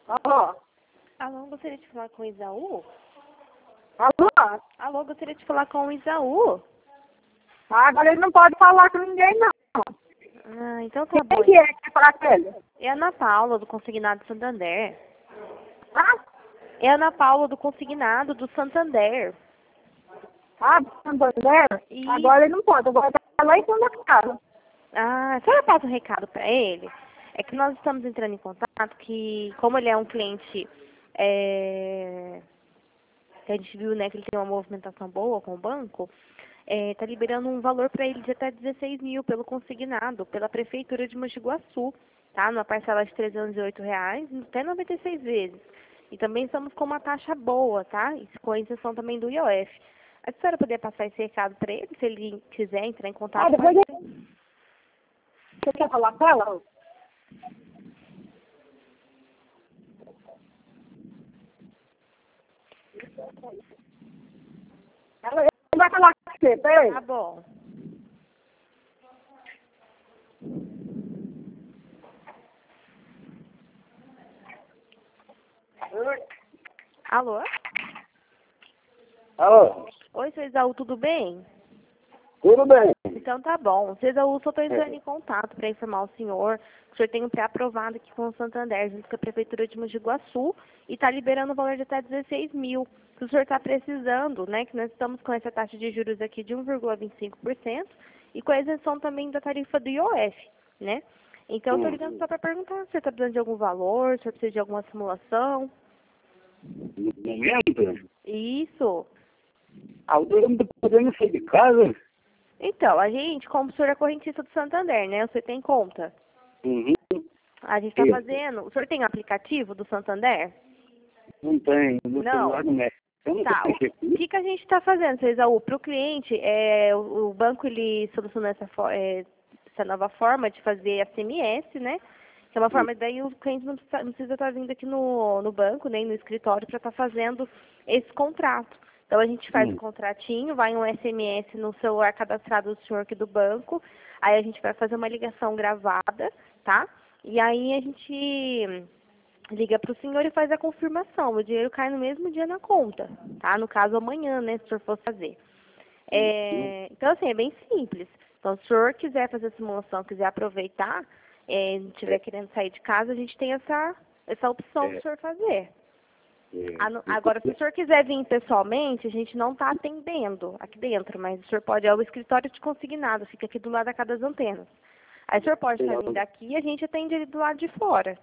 Alô? Alô, gostaria de falar com o Isaú? Alô? Alô, gostaria de falar com o Isaú? Ah, agora ele não pode falar com ninguém, não. Ah, então tá bom. Quem que é que quer falar com ele? É a Ana Paula, do Consignado Santander. Ah, É a Ana Paula, do Consignado do Santander. Santander? E... Agora ele não pode, agora tá lá em cima da casa. Ah, a senhora passa um recado pra ele? É que nós estamos entrando em contato que, como ele é um cliente, que a gente viu, né, que ele tem uma movimentação boa com o banco, tá liberando um valor para ele de até 16 mil pelo consignado, pela Prefeitura de Mogi Guaçu, tá? Numa parcela de R$ 308, até 96 vezes. E também estamos com uma taxa boa, tá? E com a isenção também do IOF. A senhora poderia passar esse recado para ele, se ele quiser entrar em contato com a Depois gente? você quer falar com ela? Ela vai falar com você, peraí. Tá bom. Alô? Alô? Oi, seu Isaú, tudo bem? Tudo bem? Então tá bom. Seu Isaú, só estou entrando em contato para informar o senhor que o senhor tem um pré-aprovado aqui com o Santander, junto com a Prefeitura de Mogi Guaçu, e está liberando o valor de até 16 mil. Se o senhor está precisando, né, que nós estamos com essa taxa de juros aqui de 1,25% e com a isenção também da tarifa do IOF, né? Então, eu estou ligando só para perguntar se o senhor está precisando de algum valor, se o senhor precisa de alguma simulação. No momento? Isso. Eu não tô podendo sair de casa? Então, a gente, como o senhor é correntista do Santander, né, o senhor tem conta? Uhum. A gente está fazendo... O senhor tem aplicativo do Santander? Não tem, no Não. celular não é. Eu não Tá. sei O que a gente está fazendo, seu Isaú? Para o cliente, o banco ele solucionou essa nova forma de fazer SMS, né? Que é uma forma, daí o cliente não precisa estar vindo aqui no banco, nem no escritório, para estar fazendo esse contrato. Então a gente faz o contratinho, vai um SMS no celular cadastrado do senhor aqui do banco, aí a gente vai fazer uma ligação gravada, tá? E aí a gente liga para o senhor e faz a confirmação. O dinheiro cai no mesmo dia na conta, tá? No caso, amanhã, né, se o senhor for fazer. Então, assim, é bem simples. Então, se o senhor quiser fazer a simulação, quiser aproveitar, estiver querendo sair de casa, a gente tem essa opção do senhor fazer. Agora, se o senhor quiser vir pessoalmente, a gente não está atendendo aqui dentro, mas o senhor pode, é o escritório de consignado, fica aqui do lado da cada das antenas. Aí o senhor pode estar vindo aqui e a gente atende ele do lado de fora.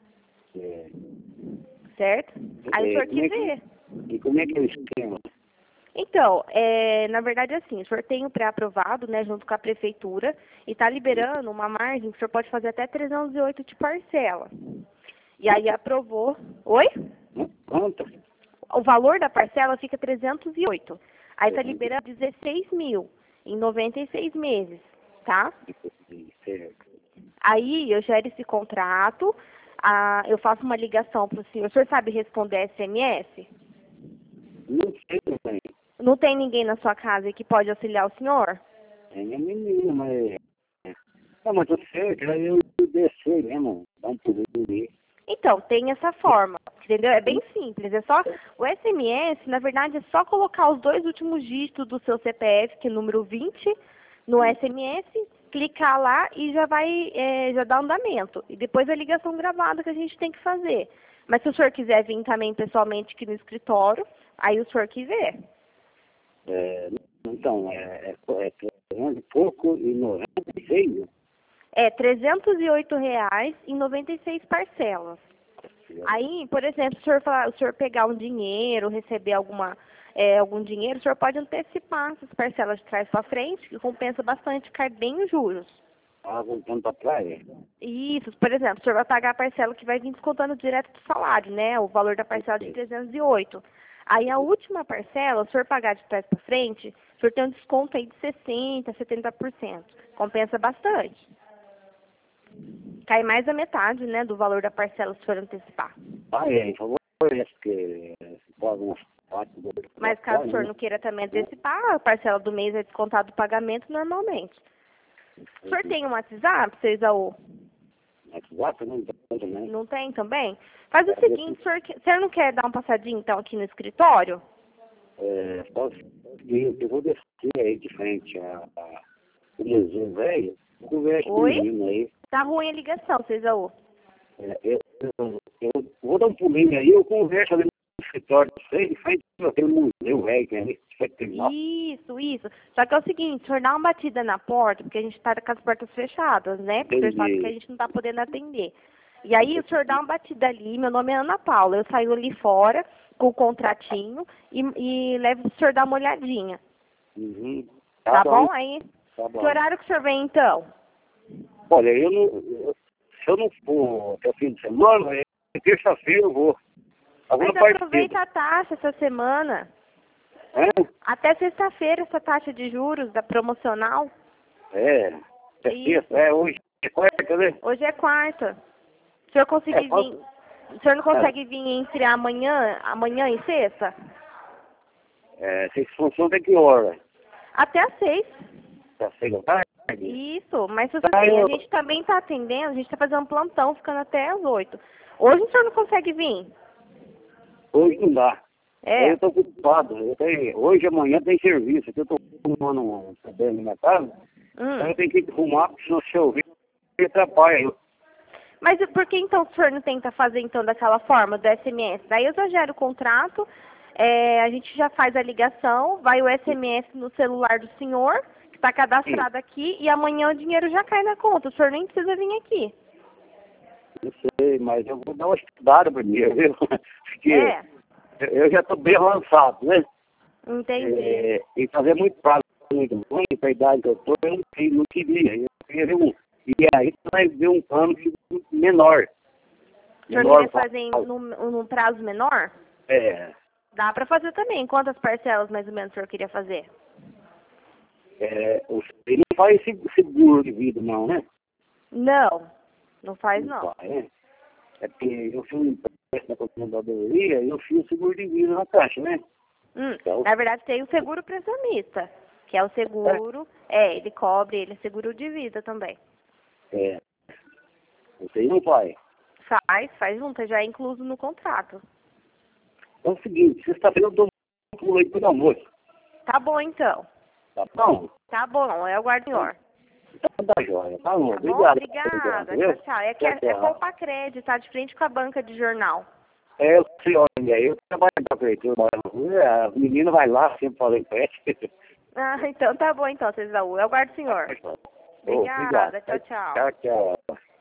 Certo? Aí o senhor que vê. E como é que é o esquema? Então, na verdade, assim, o senhor tem o pré-aprovado, né, junto com a prefeitura, e está liberando uma margem que o senhor pode fazer até 308 de parcela. E aí aprovou. Oi? Quanto? O valor da parcela fica 308. Aí está liberando 16 mil em 96 meses, tá? Certo. Aí eu gero esse contrato, eu faço uma ligação para o senhor. O senhor sabe responder SMS? Não sei também. Não tem ninguém na sua casa que pode auxiliar o senhor? Tem a menina, mas... Não, mas tudo certo, aí eu descer mesmo, dá um pulinho ali. Então, tem essa forma, entendeu? É bem simples, é só... O SMS, na verdade, é só colocar os 2 últimos dígitos do seu CPF, que é número 20, no SMS, clicar lá e já vai, já dá andamento. E depois a ligação gravada que a gente tem que fazer. Mas se o senhor quiser vir também pessoalmente aqui no escritório, aí o senhor que vê. Então, é 300 e pouco e 96. É R$ 308 em 96 parcelas. Aí, por exemplo, se o senhor pegar um dinheiro, receber algum dinheiro, o senhor pode antecipar essas parcelas de trás para frente, que compensa bastante, cai bem os juros. Voltando para praia. Isso, por exemplo, o senhor vai pagar a parcela que vai vir descontando direto do salário, né? O valor da parcela de 308. Aí a última parcela, o senhor pagar de trás para frente, o senhor tem um desconto aí de 60%, 70%. Compensa bastante. Cai mais da metade, né, do valor da parcela se for antecipar. Por favor, porque pode umas 4, Mas caso o senhor não queira também antecipar, a parcela do mês é descontada do pagamento normalmente. O senhor tem um WhatsApp, seu Isaú? WhatsApp não tem também. Não tem também? Faz o seguinte, o senhor não quer dar uma passadinha então aqui no escritório? Posso seguir, eu vou descer aí de frente o museu velho, eu converso com o Oi? menino aí. Tá ruim a ligação, Ceisaú. Eu vou dar um pulinho aí, eu converso ali no escritório de vocês, de frente aquele museu velho que é ali, de frente ao terminal. Isso. Só que é o seguinte, o senhor dá uma batida na porta, porque a gente tá com as portas fechadas, né? Porque o senhor sabe que a gente não tá podendo atender. E aí o senhor dá uma batida ali, meu nome é Ana Paula, eu saio ali fora com o contratinho e levo o senhor dar uma olhadinha. Uhum. Tá bom? Aí, Tá bom. que horário que o senhor vem então? Olha, se eu não for até o fim de semana, terça-feira eu vou. Mas aproveita a taxa essa semana. Até sexta-feira essa taxa de juros da promocional. É sexta, hoje é quarta, né? Hoje é quarta. O senhor conseguir vir. O senhor não consegue vir entre amanhã e sexta? Vocês funcionam até que hora? Até às 6. Até 6 da tarde? Isso, mas assim, a gente também está atendendo, a gente está fazendo plantão, ficando até às 8. Hoje o senhor não consegue vir? Hoje não dá. É. Eu estou ocupado. Hoje e amanhã tem serviço. Eu estou fumando um problema na minha casa. Então eu tenho que arrumar, porque se não chover, atrapalha eu. Mas por que então o senhor não tenta fazer então daquela forma, do SMS? Daí eu já gero o contrato, a gente já faz a ligação, vai o SMS no celular do senhor, que está cadastrado aqui, e amanhã o dinheiro já cai na conta. O senhor nem precisa vir aqui. Não sei, mas eu vou dar uma estudada primeiro, viu? Porque eu já estou bem avançado, né? Entendi. E fazer muito prazo, muito longo, para a idade que eu estou, eu não queria. Eu queria ver um. E aí você vai ver um plano menor. O senhor queria fazer num prazo menor? Dá para fazer também. Quantas parcelas mais ou menos o senhor queria fazer? Você não faz seguro de vida, não, né? Não faz não. É porque eu fiz um empréstimo na controladoria e eu fiz o seguro de vida na caixa, né? Então, na verdade tem o seguro prestamista, que é o seguro, ele cobre, ele é seguro de vida também. Você não faz? Faz junto, já é incluso no contrato. É o seguinte, sexta-feira eu dou um pulo aí pro almoço. Tá bom então. Tá bom? Tá bom, eu aguardo o senhor. Então tá joia, tá bom. Obrigada. Tchau. É Poupa Crédito, tá de frente com a banca de jornal. Eu sei, olha, eu trabalho na prefeitura, a menina vai lá, sempre falei com ela. Então tá bom então, Ceisaú. Eu aguardo o senhor. Obrigada. Tchau. Tchau.